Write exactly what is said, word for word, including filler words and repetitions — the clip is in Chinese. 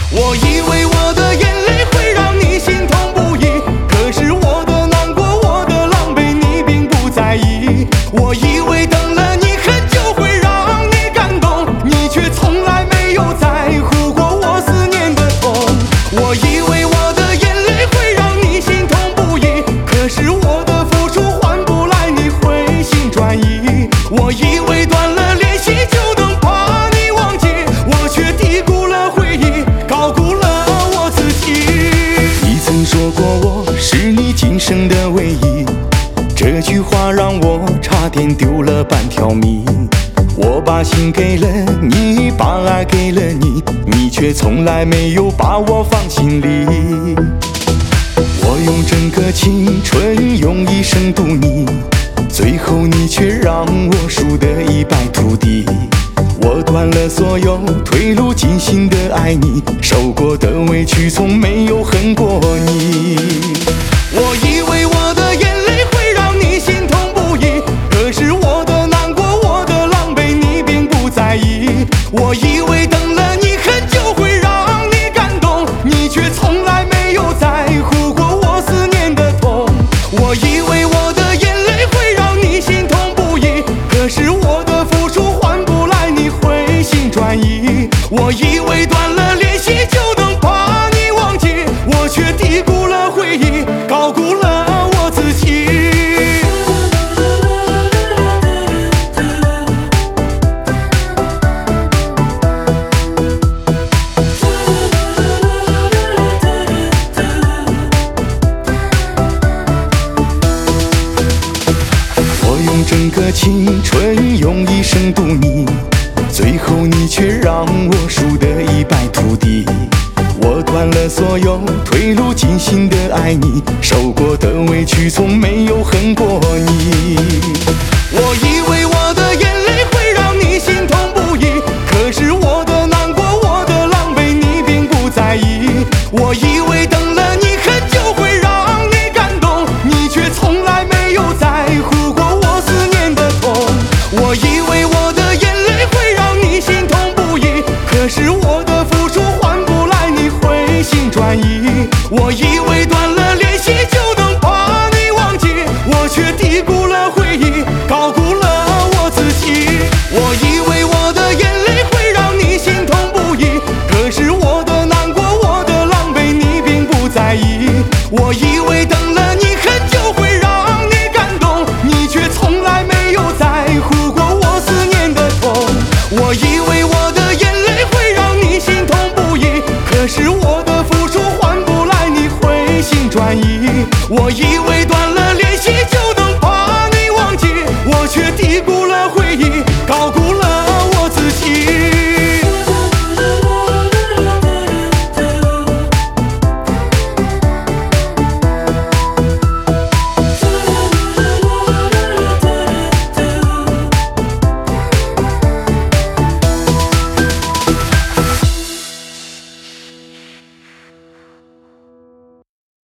我以为我的眼泪会让你心痛不已，可是我的难过，我的狼狈，你并不在意。我以为等了你很久会让你感动，你却从来没有在乎过我思念的痛。我以为我的眼泪会让你心痛不已，可是我的付出换不来你回心转意。我以为断了联系就能把你忘记，我却低估了回忆，高估了我自己。你曾说过我是你今生的唯一，这句话让我差点丢了半条命。我把心给了你，把爱给了你，你却从来没有把我放心里。我用整个青春，用一生度你，最后你却让我输得一败涂地。我断了所有退路，尽心的爱你，受过的委屈从没有恨过你。我以为我的眼泪会让你心痛不已，可是我的难过，我的狼狈，你并不在意。我以为等了你很久会让你感动，你却从来没有在乎过我思念的痛。我以为我的眼泪会让你心痛不已，可是我的付出换不来你回心转意。我以为断了联系就能把你忘记，我却低估了回忆，高估了我自己。我用整个青春，用一生度你，最后你却让我输得一败涂地。我断了所有退路，尽心的爱你，受过的委屈从没有恨过你。我以为我的眼泪会让你心痛不已，可是我的难过，我的狼狈，你并不在意。我以为等了你很久会让你感动，你却从来没有在乎过我思念的痛。我以为我的眼泪会让你心痛不已，可是我的付出换不来你回心转意。我以为